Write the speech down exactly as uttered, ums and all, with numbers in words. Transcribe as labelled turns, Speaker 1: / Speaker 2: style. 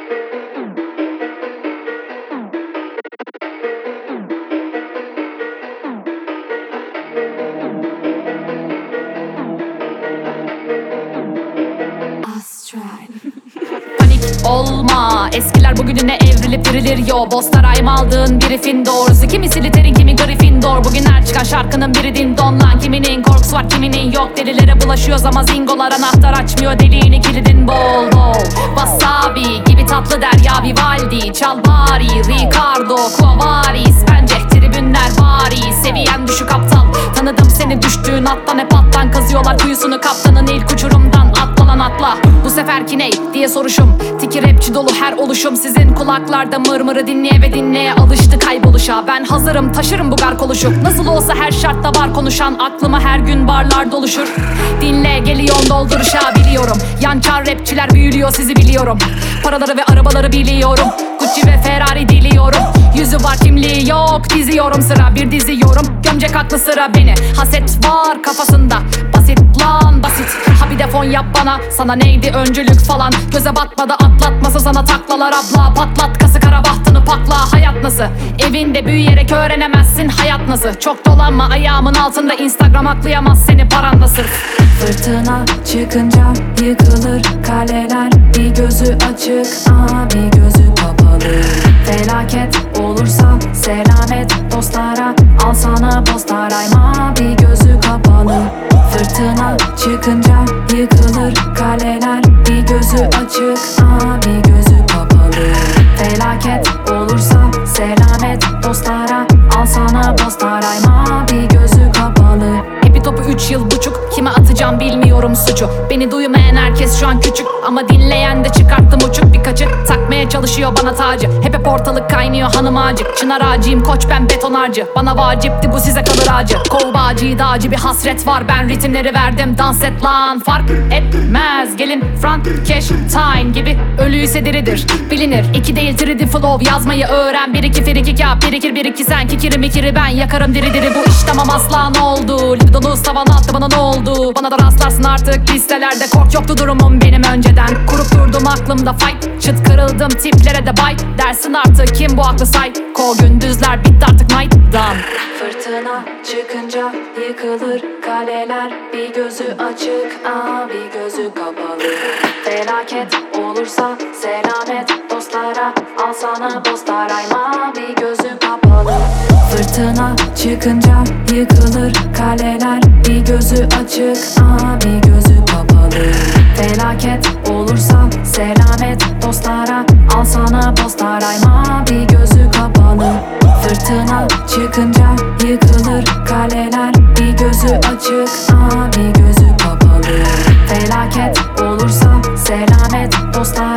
Speaker 1: Panik olma, eskiler bugününe evrilip dirilir yo. Boztarayım aldığın biri Findor, kimi Slytherin kimi Gryffindor. Bugün her çıkan şarkının biri din don lan. Kiminin korkusu var kiminin yok. Delilere bulaşıyoruz ama zingolar anahtar açmıyor. Deliğini kilidin bol bol. Wasabi gibi tatlı derya Vivaldi. Çal bari Ricardo Quavaris. Bence tribünler bari. Seviyen düşük aptal. Tanıdım seni düştüğün attan, hep alttan kazıyorlar kuyusunu kaptanın ilk uçurumdan. Atla lan atla, bu seferki ney diye soruşum. Tiki rapçi dolu her oluşum. Sizin kulaklarda mırmırı dinleye ve dinleye alıştı kayboluşa. Ben hazırım taşırım bu gark oluşup. Nasıl olsa her şartta var konuşan. Aklıma her gün barlar doluşur. Dinle geliyorum dolduruşa biliyorum. Yançar rapçiler büyülüyor sizi biliyorum. Paraları ve arabaları biliyorum. Gucci ve Ferrari diliyorum. Yüzü var kimliği yok, diziyorum sıra bir diziyorum. Gömecek aklı sıra beni, haset var kafasında. Basit lan basit, ha bir de fon yap bana. Sana neydi öncülük falan, göze batmadı atlatması sana taklalar abla. Patlat kası kara bahtını pakla. Hayat nasıl, evinde büyüyerek öğrenemezsin hayat nasıl. Çok dolanma ayağımın altında, Instagram aklayamaz seni paranla sırf.
Speaker 2: Fırtına çıkınca yıkılır kaleler. Bir gözü açık ama bir gözü kapalı. Felaket olursa selamet dostlara. Al sana postarayma bir gözü kapalı. Fırtına çıkınca yıkılır kaleler. Bir gözü açık ama bir gözü kapalı. Felaket olursa selamet dostlara. Al sana postarayma bir gözü kapalı.
Speaker 1: Hepi topu üç yıl buçuk, kime atacağım bilmiyorum suçu. Beni duymayan herkes şu an küçük, ama dinleyen de çıkarttım uçuk. Birkaçı takmaya çalışıyor bana tacı. Hep hep ortalık kaynıyor hanım ağacı. Çınar ağacıyım koç ben betonarcı. Bana vacipti bu size kalır ağacı. Kov bağcı dağcı bir hasret var. Ben ritimleri verdim dans et lan. Fark etmez gelin Frankenstein gibi. Ölüyse diridir bilinir. İki değil three D flow yazmayı öğren. Bir iki frikik yap birikir bir iki sen. Kikiri mikiri ben yakarım diri diri. Bu iş tamam asla ne oldu? Libidonu savana attı bana ne oldu? Bana da rastlarsın artık listelerde. Kork yoktu durumum benim önceden. Kurup durdum aklımda fight. Çıt kırıldım tiplere de bay. Dersin artık kim bu aklı say. Ko gündüzler bitti artık night done.
Speaker 2: Fırtına çıkınca yıkılır kaleler. Bir gözü açık ama bir gözü kapalı. Felaket olursa selamet dostlara. Al sana postarayma bir gözü kapalı. Fırtına çıkınca yıkılır kaleler. Bir gözü açık ama bir gözü kapalı. Felaket olursa selamet dostlara. Al sana postarayma bir gözü kapalı. Fırtına çıkınca yıkılır kaleler. Bir gözü açık ama bir gözü kapalı. Felaket olursa selamet dostlara.